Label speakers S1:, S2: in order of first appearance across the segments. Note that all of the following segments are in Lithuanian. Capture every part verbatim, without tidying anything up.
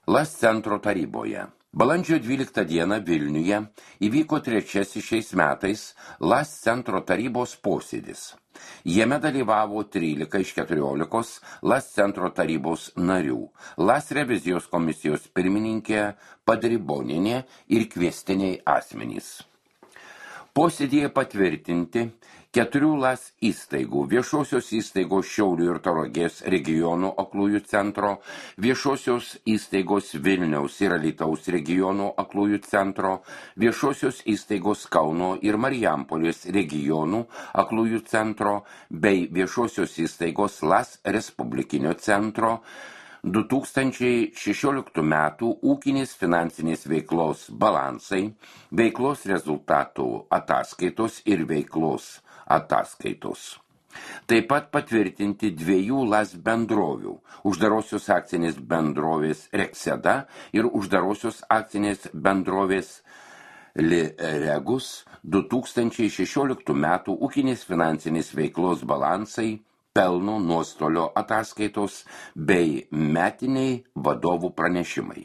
S1: LAS centro taryboje. Balandžio dvyliktą dieną Vilniuje įvyko trečiasis šiais metais LAS centro tarybos posėdis. Jame dalyvavo trylika iš keturiolikos LAS centro tarybos narių, LAS revizijos komisijos pirmininkė Padribonienė ir kviestiniai asmenys. Posėdyje patvirtinti keturių LAS įstaigų, viešosios įstaigos Šiaulių ir Tauragės regionų aklųjų centro, viešosios įstaigos Vilniaus ir Alytaus regionų aklųjų centro, viešosios įstaigos Kauno ir Marijampolės regionų aklųjų centro bei viešosios įstaigos LAS Respublikinio centro du tūkstančiai šešioliktų metų ūkinės finansinės veiklos balansai, veiklos rezultatų ataskaitos ir veiklos ataskaitos. Taip pat patvirtinti dviejų LAS bendrovių, uždarosios akcinės bendrovės Rekseda ir uždarosios akcinės bendrovės Liregus du tūkstančiai šešioliktų metų ūkinės finansinės veiklos balansai, pelno nuostolio ataskaitos bei metiniai vadovų pranešimai.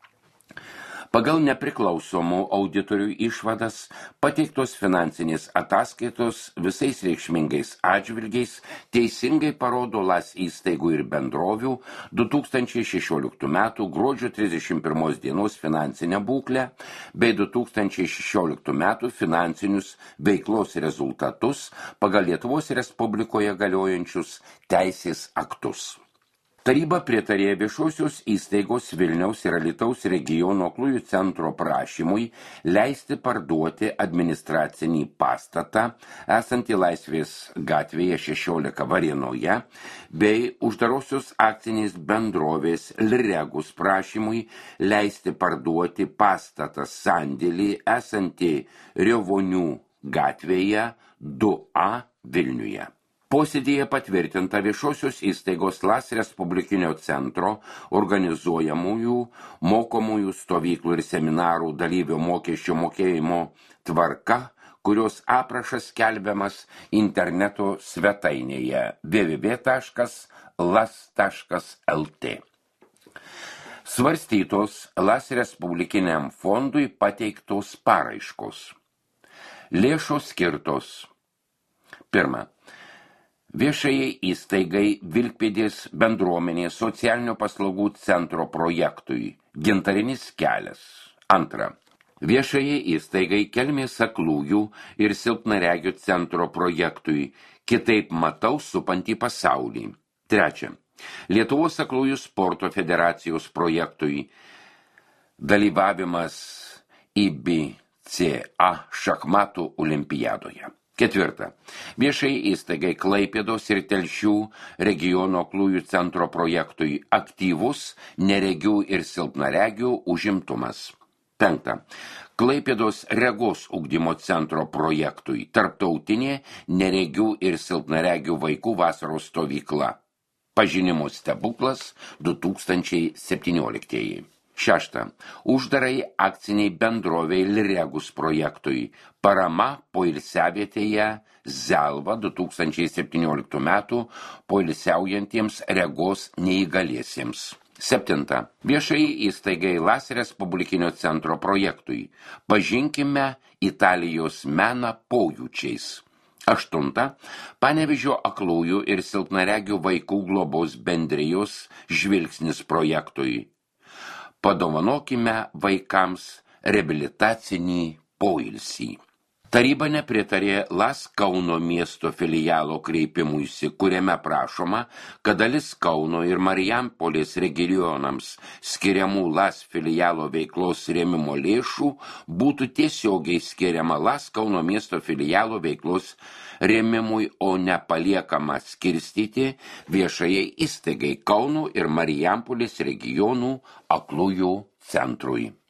S1: Pagal nepriklausomų auditorių išvadas pateiktos finansinės ataskaitos visais reikšmingais atžvilgiais teisingai parodo LAS įstaigų ir bendrovių du tūkstančiai šešioliktų metų gruodžio trisdešimt pirmos dienos finansinę būklę bei du tūkstančiai šešioliktų metų finansinius veiklos rezultatus pagal Lietuvos Respublikoje galiojančius teisės aktus. Taryba pritarė viešosios įstaigos Vilniaus ir Alytaus regiono aklųjų centro prašymui leisti parduoti administracinį pastatą esantį Laisvės gatvėje šešiolika Varėnoje bei uždarosios akcinės bendrovės Liregus prašymui leisti parduoti pastatą sandėlį esantį Riovonių gatvėje du A Vilniuje. Posėdyje patvirtinta viešosios įstaigos LAS Respublikinio centro organizuojamųjų, mokomųjų stovyklų ir seminarų dalyvių mokesčio mokėjimo tvarka, kurios aprašas skelbiamas interneto svetainėje w w w taškas las taškas l t. Svarstytos LAS Respublikiniam fondui pateiktos paraiškos. Lėšos skirtos. Pirma. Viešajai įstaigai Vilkpėdės bendruomenės socialinio paslaugų centro projektui Gintarinis kelias. Antra. Viešajai įstaigai Kelmės aklųjų ir silpnaregių centro projektui Kitaip matau supantį pasaulį. Trečia. Lietuvos aklųjų sporto federacijos projektui dalyvavimas I B C A šachmatų olimpiadoje. Ketvirta. Viešai įstaigai Klaipėdos ir Telšių regiono aklųjų centro projektui aktyvus neregių ir silpnaregių užimtumas. Penkta. Klaipėdos regos ugdymo centro projektui tarptautinė neregių ir silpnaregių vaikų vasaros stovykla. Pažinimo stebuklas du tūkstančiai septynioliktieji. Šešta. Uždarai akciniai bendroviai Liregus projektui parama poilsiavietėje Zelva du tūkstančiai septynioliktų metų poilsiaujantiems regos neįgaliesiems. Septinta. Viešai įstaigai LAS Respublikinio centro projektui pažinkime Italijos meną pojūčiais. Aštunta. Panevėžio aklųjų ir silpnaregių vaikų globos bendrijos žvilgsnis projektui. Padovanokime vaikams reabilitacinį poilsį. Taryba nepritarė LAS Kauno miesto filialo kreipimuisi, kuriame prašoma, kad dalis Kauno ir Marijampolės regionams skiriamų LAS filialo veiklos rėmimo lėšų būtų tiesiogiai skiriama LAS Kauno miesto filialo veiklos rėmimui, o nepaliekama skirstyti viešajai įstaigai Kauno ir Marijampolės regionų aklųjų centrui.